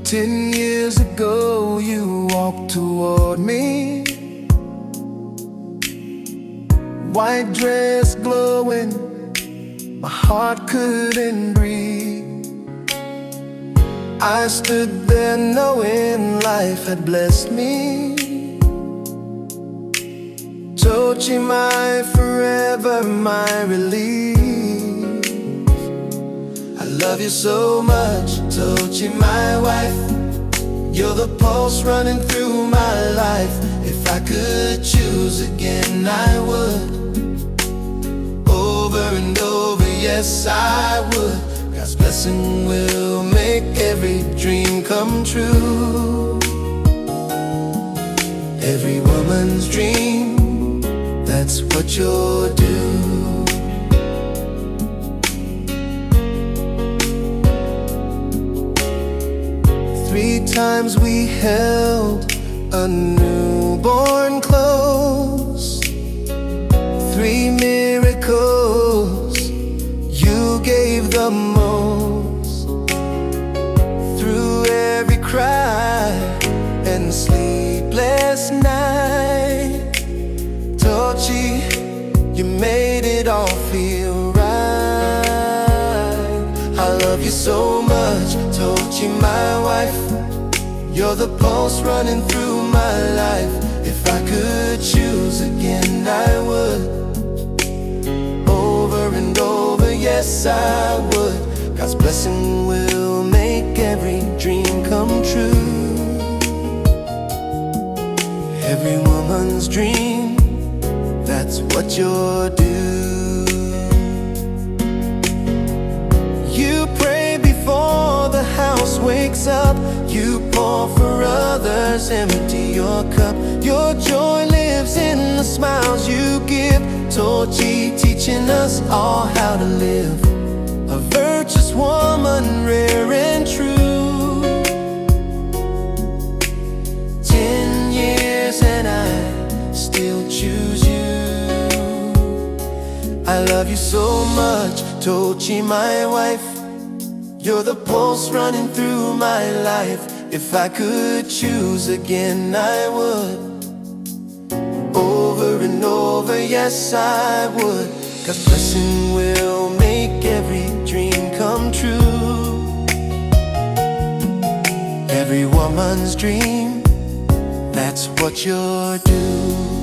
10 years ago, you walked toward me, white dress glowing, my heart couldn't breathe. I stood there knowing life had blessed me. Tochi, my forever, my relief. I love you so much, Tochi, my wife. You're the pulse running through my life. If I could choose again, I would. Over and over, yes, I would. God's blessing will make every dream come true. Every woman's dream, that's what you'll do. 3 times we held a newborn close. 3 miracles, you gave the most. Through every cry and sleepless night, Tochi, you made it all feel right. I love you so much, Tochi, my wife. You're the pulse running through my life. If I could choose again, I would. Over and over, yes, I would. God's blessing will make every dream come true. Every woman's dream, that's what you're due. You pray before the house wakes up. You pour for others, empty your cup. Your joy lives in the smiles you give. Tochi, teaching us all how to live. A virtuous woman, rare and true. 10 years and I still choose you. I love you so much, Tochi, my wife. You're the pulse running through my life. If I could choose again, I would. Over and over, yes, I would. God's blessing will make every dream come true. Every woman's dream, that's what you're due.